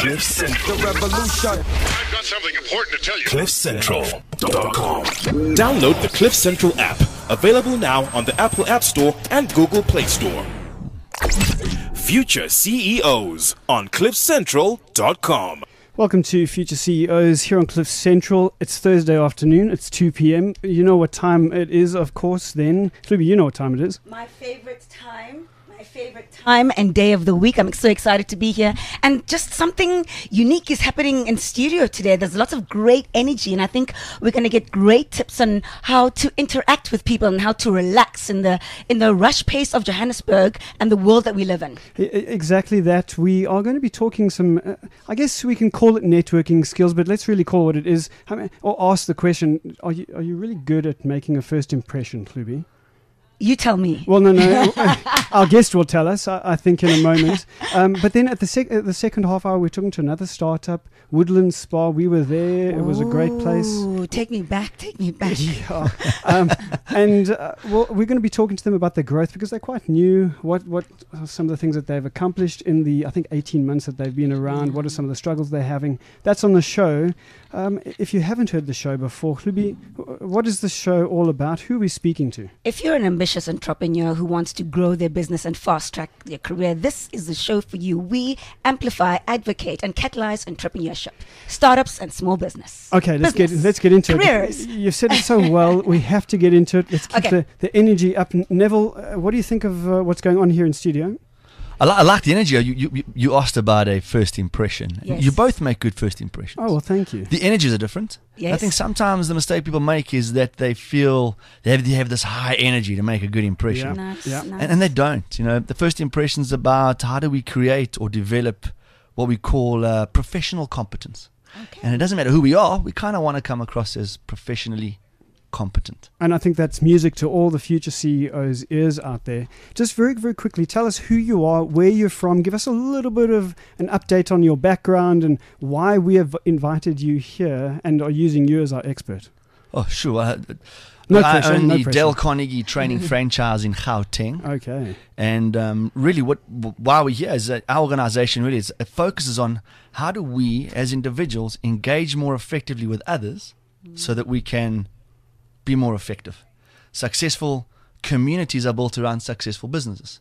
Cliff Central. The revolution. I've got something important to tell you. CliffCentral.com. Download the Cliff Central app, available now on the Apple App Store and Google Play Store. Future CEOs on CliffCentral.com. Welcome to Future CEOs here on Cliff Central. It's Thursday afternoon. It's 2 p.m. You know what time it is, of course, then. Fluby, you know what time it is. My favorite time and day of the week. I'm so excited to be here. And just something unique is happening in studio today. There's lots of great energy, and I think we're going to get great tips on how to interact with people and how to relax in the rush pace of Johannesburg and the world that we live in. Exactly that. We are going to be talking some, I guess we can call it networking skills, but let's really call it what it is. Or ask the question, are you really good at making a first impression, Fluby? You tell me. Well, no. Our guest will tell us, I think, in a moment. But then at the second half hour, we're talking to another startup, Woodland Spa. We were there. It was a great place. Take me back. Yeah. Well, we're going to be talking to them about their growth because they're quite new. What are some of the things that they've accomplished in the, I think, 18 months that they've been around? What are some of the struggles they're having? That's on the show. If you haven't heard the show before, Hlubi, what is the show all about? Who are we speaking to? If you're an ambitious entrepreneur who wants to grow their business and fast track their career, this is the show for you. We amplify, advocate, and catalyze entrepreneurship, startups, and small business. Okay, let's get into Careers. it. You've said it so well. We have to get into it. Let's keep the energy up. Neville, what do you think of what's going on here in studio? I like the energy. You asked about a first impression. Yes. You both make good first impressions. Oh, well, thank you. The energies are different. Yes. I think sometimes the mistake people make is that they feel they have this high energy to make a good impression. Nice. And they don't. You know, the first impression is about how do we create or develop what we call professional competence. Okay. And it doesn't matter who we are. We kind of want to come across as professionally competent. And I think that's music to all the future CEOs' ears out there. Just very, very quickly, tell us who you are, where you're from. Give us a little bit of an update on your background and why we have invited you here and are using you as our expert. Oh, sure. No I pressure, own no the pressure. Dale Carnegie training franchise in Gauteng. Okay. And really why we're here is that our organization really it focuses on how do we as individuals engage more effectively with others so that we can be more effective. Successful communities are built around successful businesses.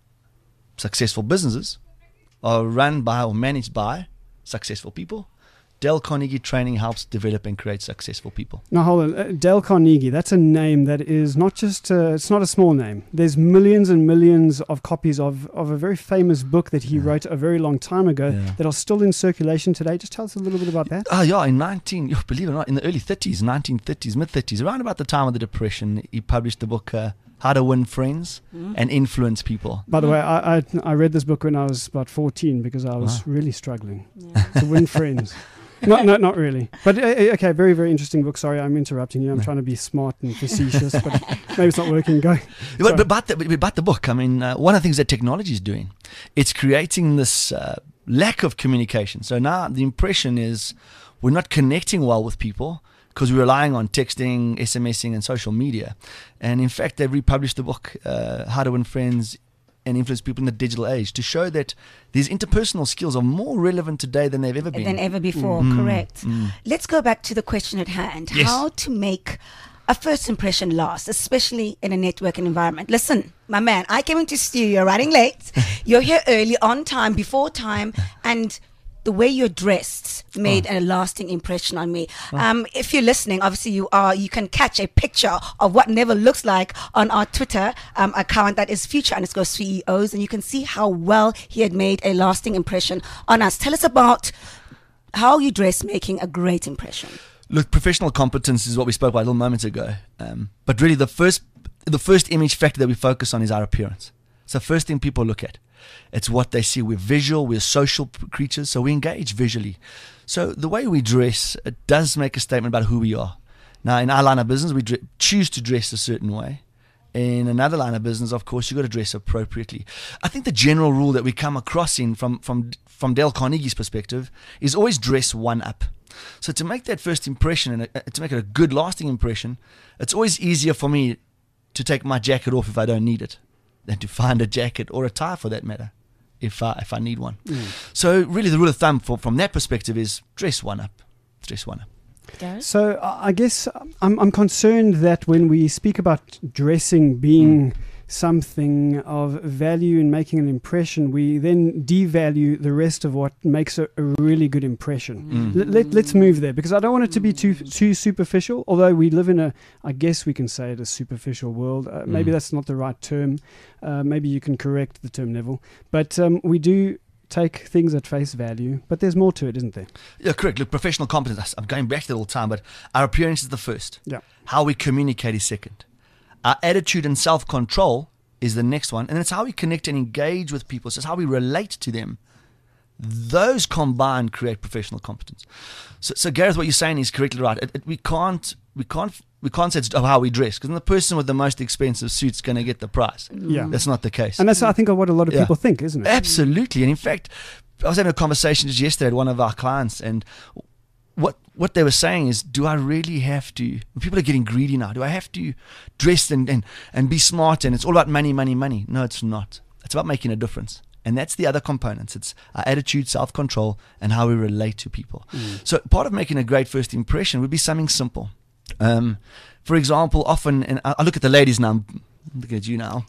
Successful businesses are run by or managed by successful people. Dale Carnegie Training helps develop and create successful people. Now, hold on. Dale Carnegie, that's a name that is not just, it's not a small name. There's millions and millions of copies of a very famous book that he wrote a very long time ago that are still in circulation today. Just tell us a little bit about that. Believe it or not, in the early 30s, 1930s, mid-30s, around about the time of the Depression, he published the book How to Win Friends and Influence People. By the way, I read this book when I was about 14 because I was really struggling to win friends. Not really. But okay, very, very interesting book. Sorry, I'm interrupting you. I'm trying to be smart and facetious, but maybe it's not working. Go. But about the book, I mean, one of the things that technology is doing, it's creating this lack of communication. So now the impression is we're not connecting well with people because we're relying on texting, SMSing, and social media. And in fact, they've republished the book, How to Win Friends and Influence People in the Digital Age, to show that these interpersonal skills are more relevant today than they've ever been. Than ever before, correct. Let's go back to the question at hand. Yes. How to make a first impression last, especially in a networking environment. Listen, my man, I came into studio running late. You're here early, on time, before time, and the way you're dressed made a lasting impression on me. If you're listening, obviously you can catch a picture of what Neville looks like on our Twitter account that is future_CEOs, and you can see how well he had made a lasting impression on us. Tell us about how you dress making a great impression. Look, professional competence is what we spoke about a little moments ago. But really the first image factor that we focus on is our appearance. It's the first thing people look at. It's what they see. We're visual, we're social creatures, so we engage visually. So the way we dress, it does make a statement about who we are. Now, in our line of business, we choose to dress a certain way. In another line of business, of course, you've got to dress appropriately. I think the general rule that we come across from Dale Carnegie's perspective is always dress one up. So to make that first impression and to make it a good lasting impression, it's always easier for me to take my jacket off if I don't need it than to find a jacket or a tie for that matter if I need one. So really the rule of thumb from that perspective is dress one up. Gareth? So I guess I'm concerned that when we speak about dressing being something of value in making an impression, we then devalue the rest of what makes a really good impression. Let's move there, because I don't want it to be too superficial, although we live in I guess we can say it, a superficial world. Maybe that's not the right term. Maybe you can correct the term, Neville. But we do take things at face value, but there's more to it, isn't there? Yeah, correct. Look, professional competence, I'm going back to that all the time, but our appearance is the first. Yeah. How we communicate is second. Our attitude and self-control is the next one. And it's how we connect and engage with people. So it's how we relate to them. Those combined create professional competence. So Gareth, what you're saying is correctly right. We can't say it's how we dress, because the person with the most expensive suit's going to get the prize. Yeah. That's not the case. And that's, I think, what a lot of Yeah. people think, isn't it? Absolutely. And in fact, I was having a conversation just yesterday with one of our clients, and what they were saying is, do I really have to, people are getting greedy now, do I have to dress and be smart and it's all about money? No, it's not. It's about making a difference. And that's the other components. It's our attitude, self-control, and how we relate to people. So part of making a great first impression would be something simple. For example, often, and I look at the ladies now, I'm looking at you now.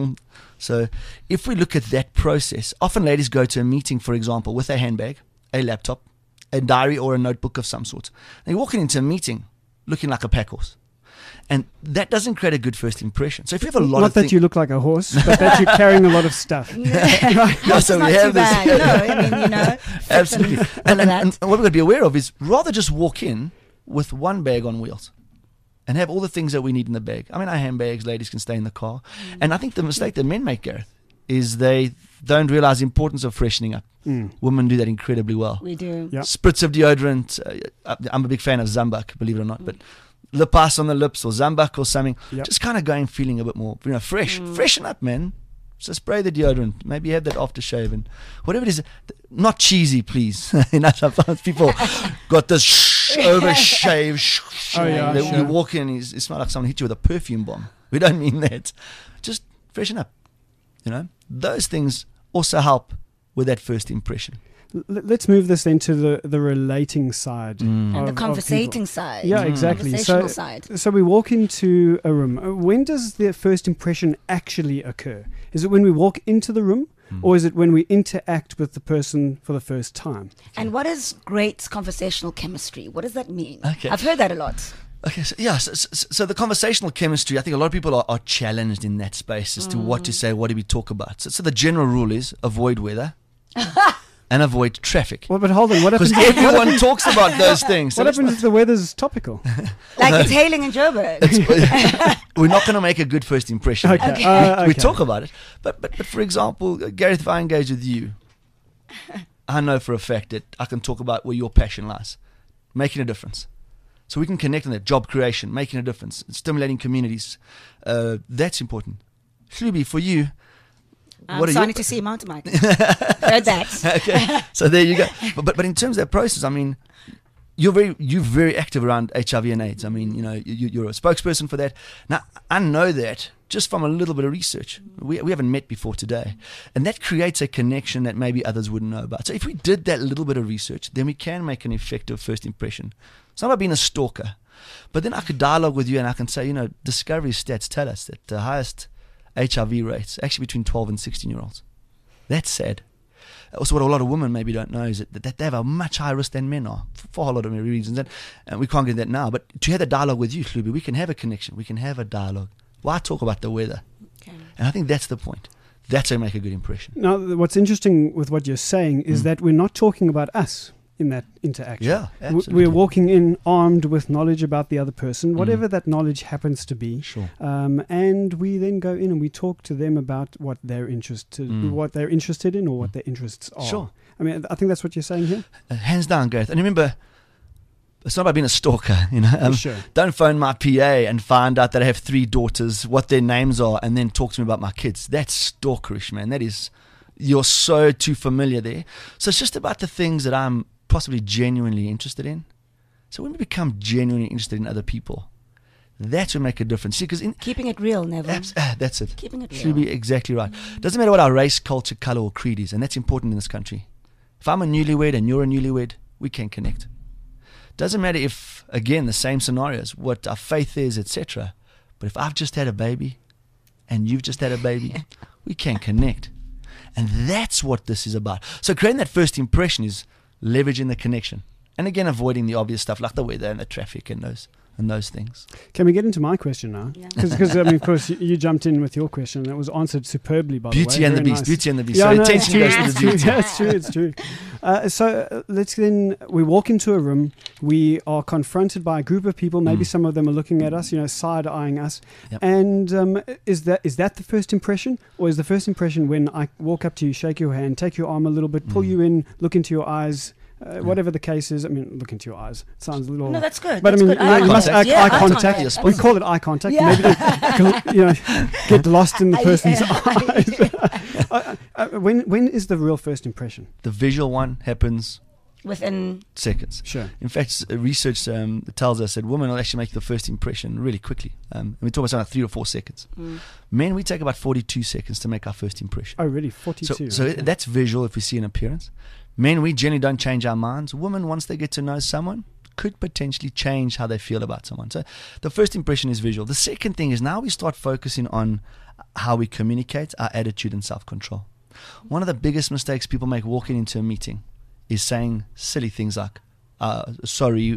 So if we look at that process, often ladies go to a meeting, for example, with a handbag, a laptop, a diary or a notebook of some sort. They're walking into a meeting looking like a pack horse. And that doesn't create a good first impression. So if you have a lot Not of that you look like a horse, but that you're carrying a lot of stuff. No, so not we too have this. bad. No, I mean, Absolutely. and And what we've got to be aware of is rather just walk in with one bag on wheels and have all the things that we need in the bag. I mean, our handbags, ladies can stay in the car. And I think the mistake that men make, Gareth, is they don't realize the importance of freshening up. Women do that incredibly well. we do. Yeah. Spritz of deodorant. I'm a big fan of Zambak, believe it or not, but lip ice on the lips or Zambak or something. Yep. Just kind of going feeling a bit more, fresh. Freshen up, man. So spray the deodorant. Maybe have that aftershave and whatever it is. Not cheesy, please. Sometimes people got this overshave. Oh, yeah, They, sure. You walk in, it smells like someone hit you with a perfume bomb. We don't mean that. Just freshen up. Those things also help with that first impression. Let's move this then to the relating side. And the of people. conversating side. Yeah, exactly. Conversational side. So we walk into a room. When does the first impression actually occur? Is it when we walk into the room, or is it when we interact with the person for the first time? And what is great conversational chemistry? What does that mean? Okay. I've heard that a lot. Okay, so the conversational chemistry, I think a lot of people are challenged in that space as to what to say, what do we talk about. So the general rule is avoid weather and avoid traffic. Well, but hold on. What happens? Because everyone talks about those things. So What happens if the weather's topical? Like it's hailing in Joburg. we're not going to make a good first impression. Okay. We Okay. talk about it. But for example, Gareth, if I engage with you, I know for a fact that I can talk about where your passion lies, making a difference. So we can connect on that, job creation, making a difference, stimulating communities. That's important. Shlubi, for you, I'm what are starting your... to see mountain bike. Heard that. Okay, so there you go. But in terms of that process, I mean, you're very active around HIV and AIDS. I mean, you're a spokesperson for that. Now, I know that just from a little bit of research. We haven't met before today. And that creates a connection that maybe others wouldn't know about. So if we did that little bit of research, then we can make an effective first impression. It's not about being a stalker. But then I could dialogue with you and I can say, Discovery stats tell us that the highest HIV rates actually between 12 and 16-year-olds. That's sad. Also, what a lot of women maybe don't know is that they have a much higher risk than men are for a lot of reasons. And we can't get that now. But to have a dialogue with you, Shlubi, we can have a connection. We can have a dialogue. Why talk about the weather? Okay. And I think that's the point. That's how you make a good impression. Now, what's interesting with what you're saying is that we're not talking about us in that interaction. Yeah, absolutely. We're walking in armed with knowledge about the other person, whatever that knowledge happens to be. Sure. And we then go in and we talk to them about what they're interested in or what their interests are. Sure. I mean, I think that's what you're saying here. Hands down, Gareth. And remember, it's not about being a stalker, Sure. Don't phone my PA and find out that I have 3 daughters, what their names are, and then talk to me about my kids. That's stalkerish, man. That is, you're so too familiar there. So it's just about the things that I'm possibly genuinely interested in. So when we become genuinely interested in other people, That's what make a difference. See, because Keeping it real, Neville. that's it. Keeping it real. Should be exactly right. Doesn't matter what our race, culture, color, or creed is, and that's important in this country. If I'm a newlywed and you're a newlywed, we can connect. Doesn't matter if, again, the same scenarios, what our faith is, etc. But if I've just had a baby and you've just had a baby, we can connect. And that's what this is about. So creating that first impression is leveraging the connection. And again, avoiding the obvious stuff like the weather and the traffic and those things. Can we get into my question now? Yeah. Because I mean, of course, you jumped in with your question, and it was answered superbly, by Beauty the way. and the Very Beast. nice. Beauty and the Beast. Yeah, So no, attention goes to the beauty. Yeah, it's true. It's true. So let's then, we walk into a room, we are confronted by a group of people, maybe some of them are looking at us, side-eyeing us. Yep. And is that the first impression? Or is the first impression when I walk up to you, shake your hand, take your arm a little bit, pull you in, look into your eyes, whatever the case is? I mean, look into your eyes. It sounds a little... No, that's good. But That's I mean, good. Eye you must contact. eye Yeah, contact. Yes, We call it eye contact. Yeah. Maybe get lost in the person's Yeah. eyes. When is the real first impression? The visual one happens Within seconds. Sure. In fact, research tells us that women will actually make the first impression really quickly. And we talk about something like 3 or 4 seconds. Men, we take about 42 seconds to make our first impression. Oh, really? 42. So Okay. that's visual if we see an appearance. Men, we generally don't change our minds. Women, once they get to know someone, could potentially change how they feel about someone. So the first impression is visual. The second thing is now we start focusing on how we communicate, our attitude and self-control. One of the biggest mistakes people make walking into a meeting is saying silly things like, sorry,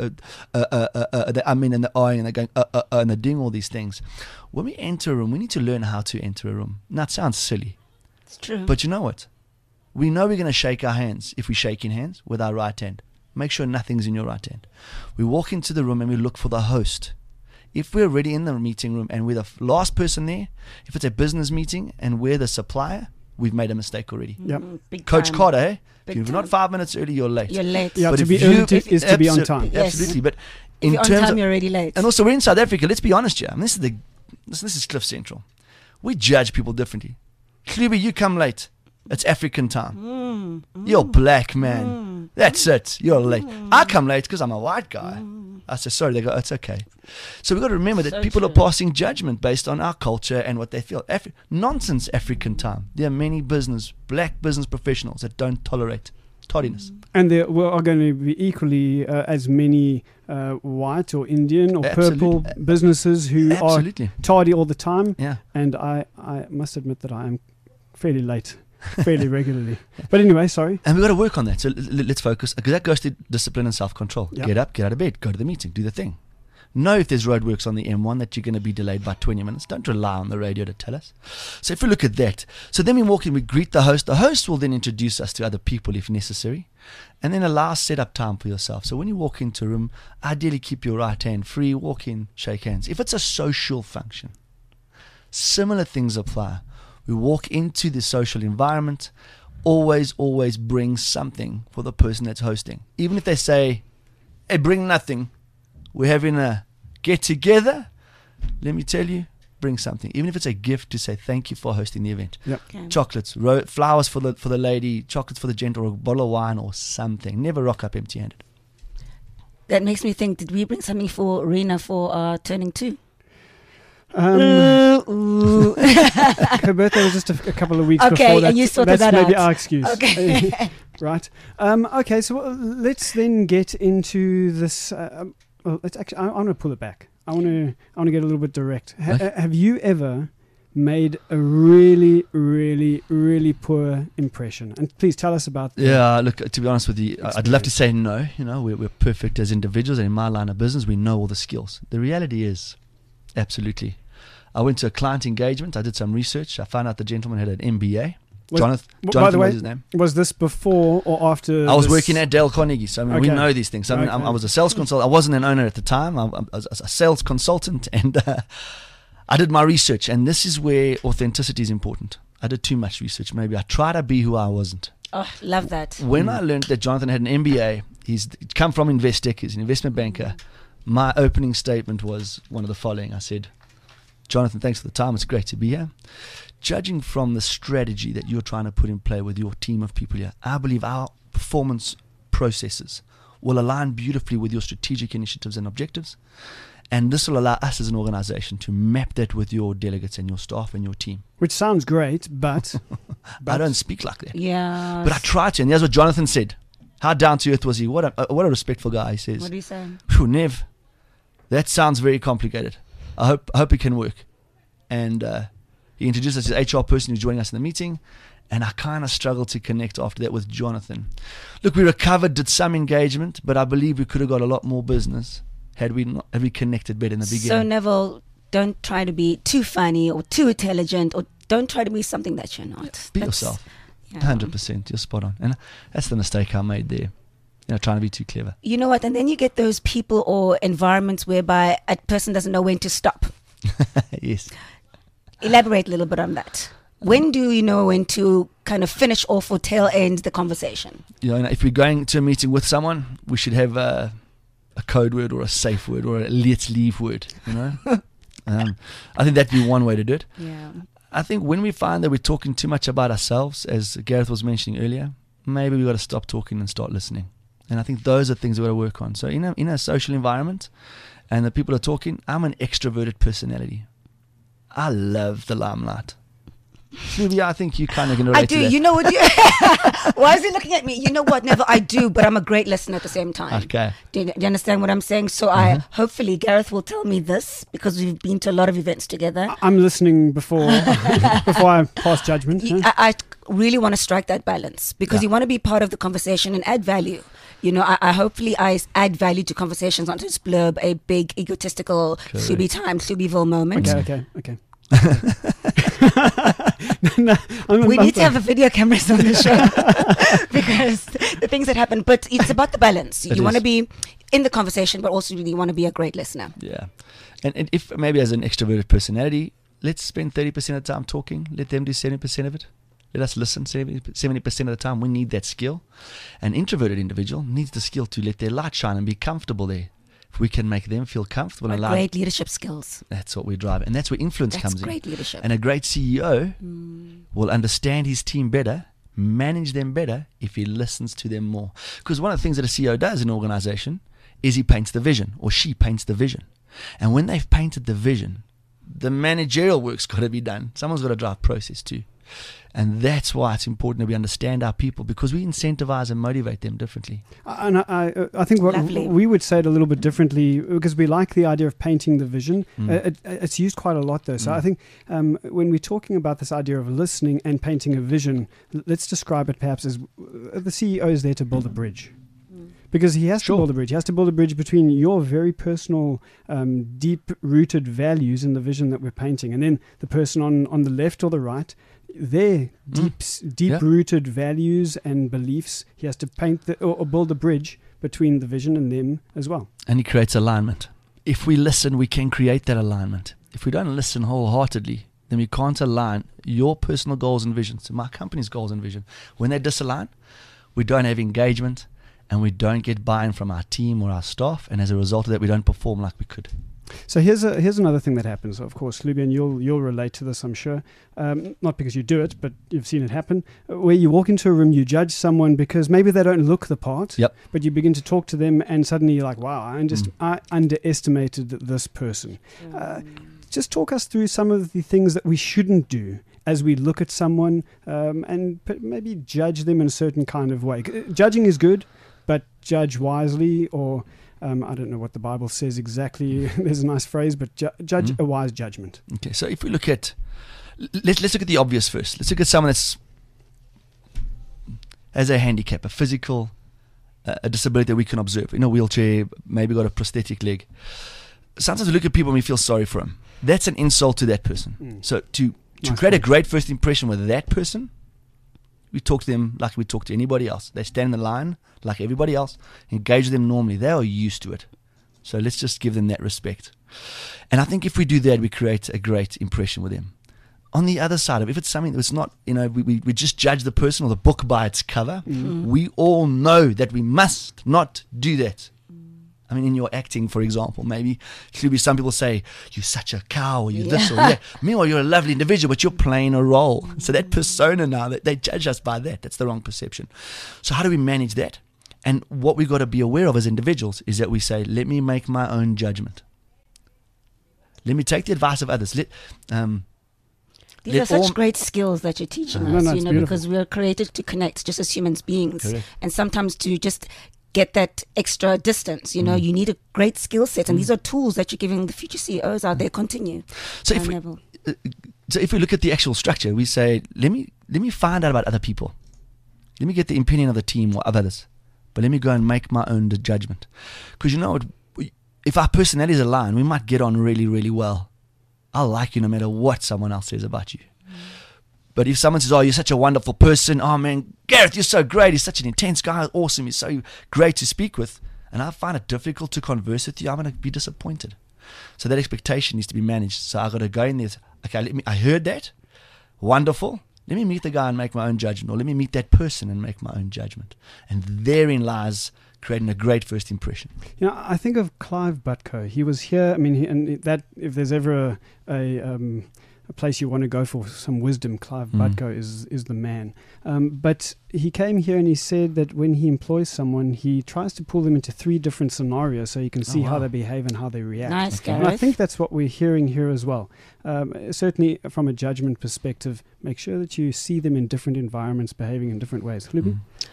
I mean, and the I, and they're going, and they're doing all these things. When we enter a room, we need to learn how to enter a room. Now, it sounds silly, it's true. but you know what? We know we're going to shake our hands if we shake in hands with our right hand. Make sure nothing's in your right hand. We walk into the room and we look for the host. If we're already in the meeting room and we're the last person there, if it's a business meeting and we're the supplier, we've made a mistake already. Yep. Big Coach time. Carter, eh? Big If you're not time. 5 minutes early, you're late. You're late. Yeah, But to if be you- early is to be on time. Yes. Absolutely. But If in you're on terms time, of, you're already late. and also we're in South Africa, let's be honest here. I mean, this is Cliff Central. We judge people differently. Klubi, you come late. It's African time. You're black, man. That's it. You're late. I come late because I'm a white guy. I say, sorry. They go, it's okay. So we've got to remember that So people are true. passing judgment based on our culture and what they feel. Nonsense African time. There are many black business professionals that don't tolerate tardiness. And there are going to be equally as many white or Indian or purple Absolutely. businesses who Absolutely. are tardy all the time. Yeah. And I must admit that I am fairly late, fairly regularly. But anyway, sorry. And we've got to work on that. So let's focus, because that goes to discipline and self-control. Yep. Get up, get out of bed, go to the meeting, do the thing. Know if there's roadworks on the M1 that you're going to be delayed by 20 minutes. Don't rely on the radio to tell us. So if we look at that, so then we walk in, we greet the host. The host will then introduce us to other people if necessary. And then allow set-up time for yourself. So when you walk into a room, ideally keep your right hand free, walk in, shake hands. If it's a social function, similar things apply. We walk into the social environment, always bring something for the person that's hosting. Even if they say, hey, bring nothing, we're having a get together, let me tell you, bring something. Even if it's a gift to say thank you for hosting the event. Yep. Okay. Chocolates, flowers for the lady, chocolates for the gent, or a bottle of wine or something. Never rock up empty-handed. That makes me think, did we bring something for Rena for turning 2? Her birthday was just a couple of weeks Okay, before that. and you sorted That's that maybe out. our excuse. Okay. Right. Okay, so let's then get into this. Let's actually, I want to pull it back. I want to get a little bit direct. Have you ever made a really, really, really poor impression? And please tell us about that. Yeah, look, to be honest with you, I'd love to say no. You know, we're perfect as individuals, and in my line of business, we know all the skills. The reality is, absolutely. I went to a client engagement. I did some research. I found out the gentleman had an MBA. Jonathan By the way, was his name. was this before or after? I was this? working at Dale Carnegie, so I mean, we Okay. know these things. So, I mean, Okay. I was a sales consultant. I wasn't an owner at the time. I was a sales consultant, and I did my research. And this is where authenticity is important. I did too much research. Maybe I tried to be who I wasn't. Oh, love that. When I learned that Jonathan had an MBA, he's come from Investec, he's an investment banker. My opening statement was one of the following. I said, Jonathan, thanks for the time. It's great to be here. Judging from the strategy that you're trying to put in play with your team of people here, I believe our performance processes will align beautifully with your strategic initiatives and objectives. And this will allow us as an organization to map that with your delegates and your staff and your team. Which sounds great, but I don't speak like that. Yeah. But I try to. And here's what Jonathan said. How down to earth was he? What a respectful guy, he says. What do you say? Phew, Nev, that sounds very complicated. I hope it can work. And he introduced us as HR person who's joining us in the meeting. And I kind of struggled to connect after that with Jonathan. Look, we recovered, did some engagement, but I believe we could have got a lot more business had we connected better in the beginning. So Neville, don't try to be too funny or too intelligent, or don't try to be something that you're not. Be That's- yourself. yeah. 100%. You're spot on. And that's the mistake I made there. Trying to be too clever. You know what? And then you get those people or environments whereby a person doesn't know when to stop. Yes. Elaborate a little bit on that. When do you know when to kind of finish off or tail end the conversation? If we're going to a meeting with someone, we should have a code word or a safe word or a let's leave word. I think that'd be one way to do it. Yeah. I think when we find that we're talking too much about ourselves, as Gareth was mentioning earlier, maybe we've got to stop talking and start listening. And I think those are things we've got to work on. So in a social environment and the people are talking, I'm an extroverted personality. I love the limelight. Maybe I think you kind of can relate I to do. that. You know what? Why is he looking at me? You know what, Neville? I do, but I'm a great listener at the same time. Okay. Do you understand what I'm saying? So hopefully Gareth will tell me this, because we've been to a lot of events together. I'm listening before I pass judgment. huh? I really want to strike that balance, because you want to be part of the conversation and add value. I hopefully I add value to conversations, not just blurb a big egotistical Subieville moment. Okay. We need to have a video cameras on the show because the things that happen. But it's about the balance. You want to be in the conversation, but also you want to be a great listener. Yeah. And if maybe as an extroverted personality, let's spend 30% of the time talking. Let them do 70% of it. Let us listen 70% of the time. We need that skill. An introverted individual needs the skill to let their light shine and be comfortable there. If we can make them feel comfortable and Great leadership skills. that's what we drive. And that's where influence That's comes great in. leadership. And a great CEO will understand his team better, manage them better if he listens to them more. Because one of the things that a CEO does in an organization is he paints the vision, or she paints the vision. And when they've painted the vision, the managerial work's got to be done. Someone's got to drive process too. And that's why it's important that we understand our people, because we incentivize and motivate them differently. And I think what Lovely. we would say it a little bit differently, because we like the idea of painting the vision. It's used quite a lot though. So I think when we're talking about this idea of listening and painting a vision, let's describe it perhaps as the CEO is there to build a bridge. Because he has to build a bridge. He has to build a bridge between your very personal, deep-rooted values in the vision that we're painting, and then the person on the left or the right, their deep-rooted values and beliefs. He has to paint or build a bridge between the vision and them as well. And he creates alignment. If we listen, we can create that alignment. If we don't listen wholeheartedly, then we can't align your personal goals and visions to my company's goals and vision. When they disalign, we don't have engagement, and we don't get buy-in from our team or our staff, and as a result of that, we don't perform like we could. So here's another thing that happens. Of course, Lubian, you'll relate to this, I'm sure. Not because you do it, but you've seen it happen. Where you walk into a room, you judge someone because maybe they don't look the part. Yep. But you begin to talk to them, and suddenly you're like, "Wow, I underestimated this person." Just talk us through some of the things that we shouldn't do as we look at someone and maybe judge them in a certain kind of way. Judging is good, but judge wisely, or I don't know what the Bible says exactly. There's a nice phrase, but judge a wise judgment. Okay, so if we look at, let's look at the obvious first. Let's look at someone that's has a handicap, a physical, a disability that we can observe. In a wheelchair, maybe got a prosthetic leg. Sometimes we look at people and we feel sorry for them. That's an insult to that person. So to create a great first impression with that person, we talk to them like we talk to anybody else. They stand in the line like everybody else, engage with them normally. They are used to it. So let's just give them that respect. And I think if we do that, we create a great impression with them. On the other side of it, if it's something that's not, we just judge the person or the book by its cover, we all know that we must not do that. I mean, in your acting, for example, maybe some people say, you're such a cow, or you're this or that. Meanwhile, you're a lovely individual, but you're playing a role. So that persona now, they judge us by that. That's the wrong perception. So how do we manage that? And what we've got to be aware of as individuals is that we say, let me make my own judgment. Let me take the advice of others. These Let are such all- great skills that you're teaching No, us, no, you it's know, beautiful. because we're created to connect just as human beings. Correct. And sometimes to just get that extra distance, you know, you need a great skill set. And these are tools that you're giving the future CEOs out there. Continue. So if we, Neville. so if we look at the actual structure, we say, let me find out about other people. Let me get the opinion of the team or of others. But let me go and make my own judgment. Because you know what? If our personalities align, we might get on really, really well. I'll like you no matter what someone else says about you. But if someone says, oh, you're such a wonderful person. Oh, man, Gareth, you're so great. He's such an intense guy. Awesome. He's so great to speak with. And I find it difficult to converse with you. I'm going to be disappointed. So that expectation needs to be managed. So I got to go in there. Okay, I heard that. Wonderful. Let me meet the guy and make my own judgment. Or let me meet that person and make my own judgment. And therein lies creating a great first impression. You know, I think of Clive Butko. He was here. I mean, and that if there's ever a place you want to go for some wisdom, Clive Butko is the man. But he came here and he said that when he employs someone, he tries to pull them into 3 different scenarios so you can see how they behave and how they react. Nice, And I Gareth. think that's what we're hearing here as well. Certainly from a judgment perspective, make sure that you see them in different environments behaving in different ways. Hlubi?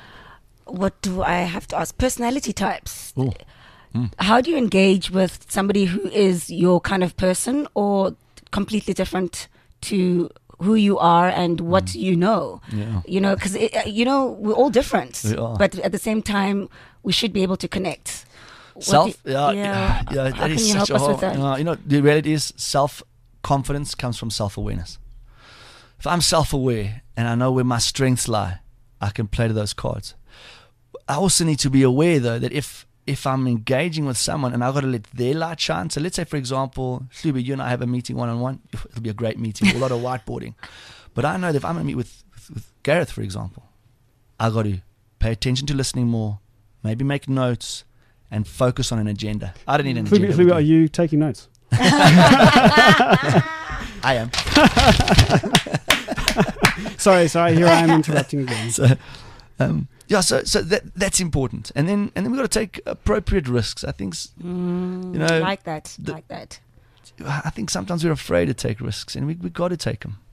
What do I have to ask? Personality types. Oh. How do you engage with somebody who is your kind of person or completely different to who you are and what you know? Yeah. You know, because, you know, we're all different. We are. But at the same time, we should be able to connect. Self, How that can is you such help a us whole. with that? You know, the reality is self-confidence comes from self-awareness. If I'm self-aware and I know where my strengths lie, I can play to those cards. I also need to be aware, though, that if I'm engaging with someone and I've got to let their light shine. So let's say, for example, Hlubi, you and I have a meeting one-on-one. It'll be a great meeting, a lot of whiteboarding. But I know that if I'm going to meet with Gareth, for example, I've got to pay attention to listening more, maybe make notes, and focus on an agenda. I don't need an agenda. Hlubi, are you taking notes? I am. Sorry, here I am interrupting again. So that's important, and then we've got to take appropriate risks. I think, you know, like that. I think sometimes we're afraid to take risks, and we got to take them.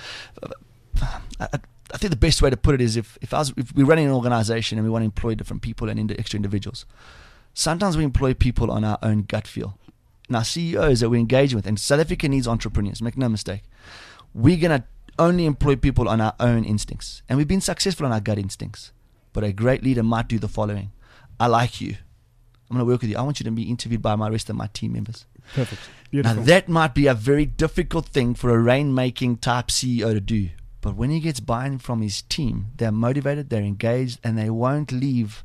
I think the best way to put it is if we're running an organization and we want to employ different people and extra individuals, sometimes we employ people on our own gut feel. And our CEOs that we're engaging with, and South Africa needs entrepreneurs, make no mistake. We're going to only employ people on our own instincts. And we've been successful on our gut instincts. But a great leader might do the following. I like you. I'm going to work with you. I want you to be interviewed by my rest of my team members. Perfect. Now, Beautiful. that might be a very difficult thing for a rainmaking type CEO to do. But when he gets buy-in from his team, they're motivated, they're engaged, and they won't leave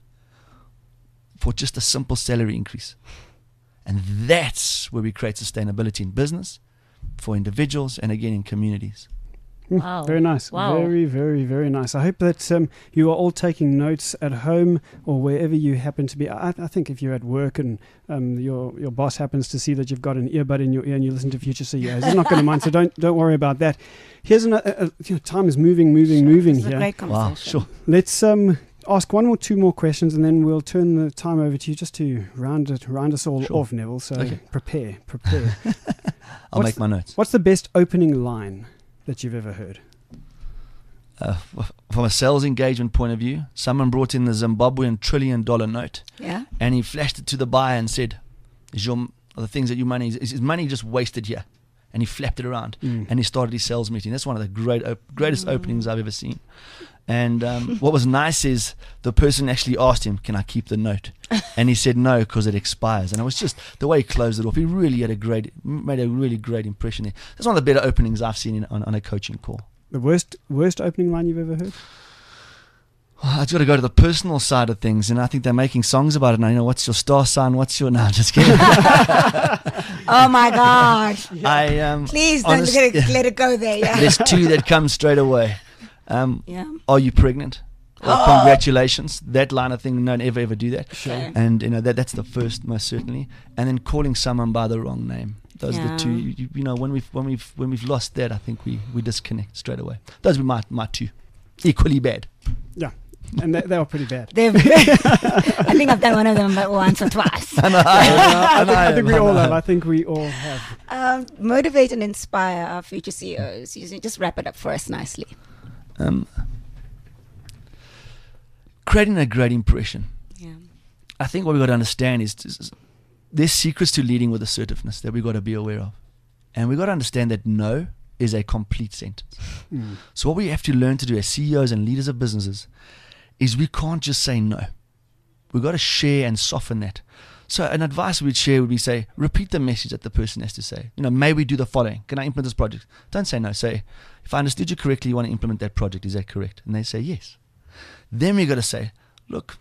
for just a simple salary increase. And that's where we create sustainability in business, for individuals, and again in communities. Wow. Very nice. Wow. Very, very, very nice. I hope that you are all taking notes at home or wherever you happen to be. I think if you're at work and your boss happens to see that you've got an earbud in your ear and you listen to future CEOs, he's not going to mind. So don't worry about that. Here's another. Time is moving This is a here. great conversation. Wow, sure. Let's ask one or two more questions, and then we'll turn the time over to you just to round us all Sure. off, Neville. So Okay. prepare. I'll What's make my notes. What's the best opening line that you've ever heard? From a sales engagement point of view, someone brought in the Zimbabwean $1 trillion note, Yeah. and he flashed it to the buyer and said, are the things that is money just wasted here? And he flapped it around, and he started his sales meeting. That's one of the greatest openings I've ever seen. And what was nice is the person actually asked him, can I keep the note? And he said no, because it expires. And it was just the way he closed it off. He really made a really great impression there. That's one of the better openings I've seen on a coaching call. The worst opening line you've ever heard? I've got to go to the personal side of things, and I think they're making songs about it now. You know, what's your star sign? What's your... No, I'm just kidding. Oh my God. Please don't let it go there. Yeah. There's 2 that come straight away. Yeah. Are you pregnant? Well, congratulations. That line of thing, don't ever do that. Sure. And you know that's the first, most certainly. And then calling someone by the wrong name. Those are the 2. You know, when we've lost that, I think we disconnect straight away. Those would be my 2. Equally bad. Yeah. And they are pretty bad. I think I've done one of them but once or twice. I think we all have. I think we all have. Motivate and inspire our future CEOs. You just wrap it up for us nicely. Creating a great impression. Yeah. I think what we've got to understand is there's secrets to leading with assertiveness that we've got to be aware of. And we've got to understand that no is a complete sentence. So what we have to learn to do as CEOs and leaders of businesses is we can't just say no. We've got to share and soften that. So an advice we'd share would be say, repeat the message that the person has to say. May we do the following? Can I implement this project? Don't say no. Say, if I understood you correctly, you want to implement that project. Is that correct? And they say yes. Then we got to say, look,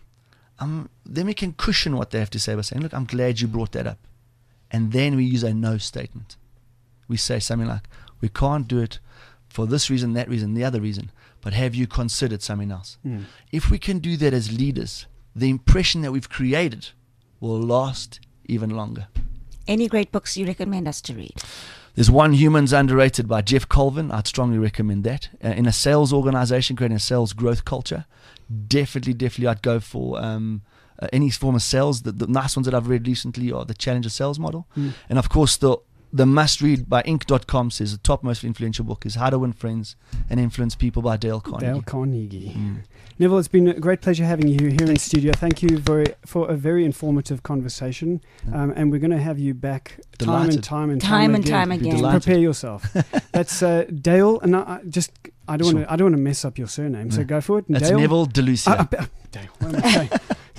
then we can cushion what they have to say by saying, look, I'm glad you brought that up. And then we use a no statement. We say something like, we can't do it for this reason, that reason, the other reason, but have you considered something else? If we can do that as leaders, the impression that we've created will last even longer. Any great books you recommend us to read? There's one, Humans Underrated by Jeff Colvin. I'd strongly recommend that. In a sales organization, creating a sales growth culture, definitely I'd go for any form of sales. The nice ones that I've read recently are the Challenger Sales Model. And of course, the must-read by Inc.com says the top most influential book is How to Win Friends and Influence People by Dale Carnegie. Dale Carnegie. Neville, it's been a great pleasure having you here in studio. Thank you for a very informative conversation. And we're going to have you back time and time again. Prepare yourself. That's Dale, and I don't want to mess up your surname, so go for it. That's Dale? Neville Delucia. Dale, what am I saying?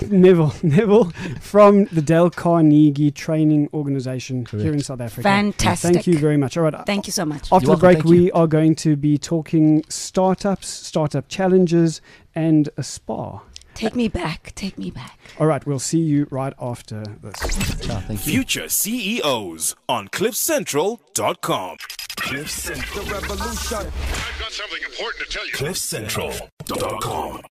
Neville from the Dale Carnegie Training Organization here in South Africa. Fantastic. Thank you very much. All right. Thank you so much. After the break, we are going to be talking startups, startup challenges, and a spa. Take me back. All right, we'll see you right after this. Thank you. Future CEOs on CliffCentral.com. The revolution. I've got something important to tell you. CliffCentral.com.